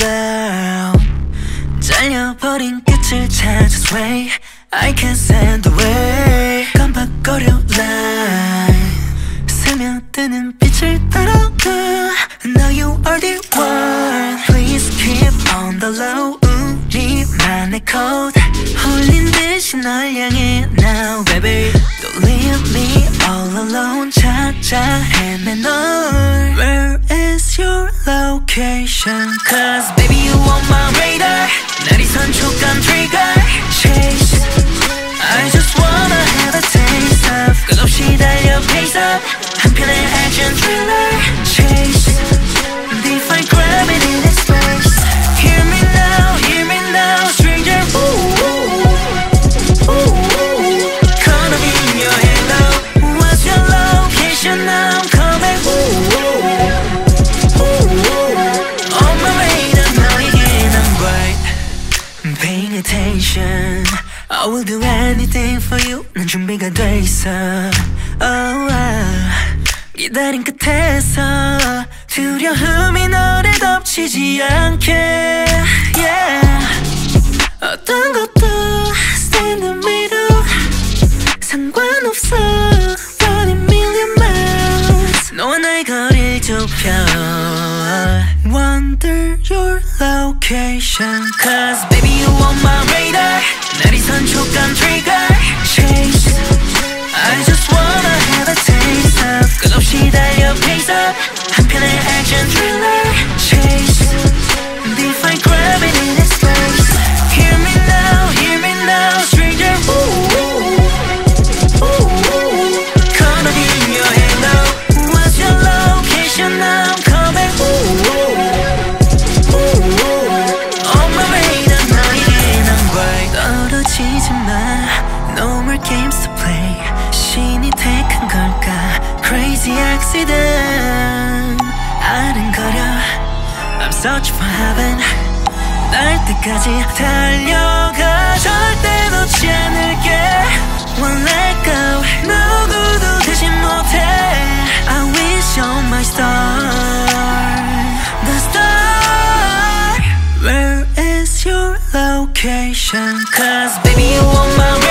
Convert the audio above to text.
loud. 잘려버린 끝을 찾아 sway. I can't stand the way. 깜빡거려 line. 스며드는 빛을 따라가. Now you are the one. Please keep on the low. 우리만의 code. 홀린 듯이 널 향해 now baby. Don't leave me all alone. 찾아 헤매 널. Where is your location? Cause baby you on my radar. 날이 선촉한 trigger. Chase. I just wanna have a taste of. 끝없이 달려 pace up. 한편의 action thriller. Chase. Defy gravity in its place. Hear me now, stranger. Ooh, ooh, ooh. Caught up in your halo. What's your location now? I'm coming. Ooh, ooh, ooh. On my radar, 너에겐 I'm right. I'm paying attention. I will do anything for you. 난 준비가 돼 있어. Oh, 기다린 끝에서 두려움이 너를 덮치지 않게. Yeah. 어떤 것도 stay in the middle. 상관없어. Running million miles. 너와 나의 거리를 좁혀. Wonder your location. Cause baby you on my radar. 날이 선촉한 trigger. Chase. I just wanna have a taste of. 끝없이 달려 pace up. 한편의 action thriller. Chase. Defy gravity in its place. Hear me now, stranger. Ooh, ooh, ooh. Caught up in your halo. What's your location now? I'm coming. Ooh, ooh, ooh. On my radar, 너에겐 I'm right. 떨어지지 마. No more games to play. 신이 택한 걸까? Crazy accident. 아른거려. I'm searching for heaven. 날 때까지 달려가. 절대 놓지 않을게. Won't let go. 누구도 되지 못해. I wish on my star. The star. Where is your location? Cause baby you on my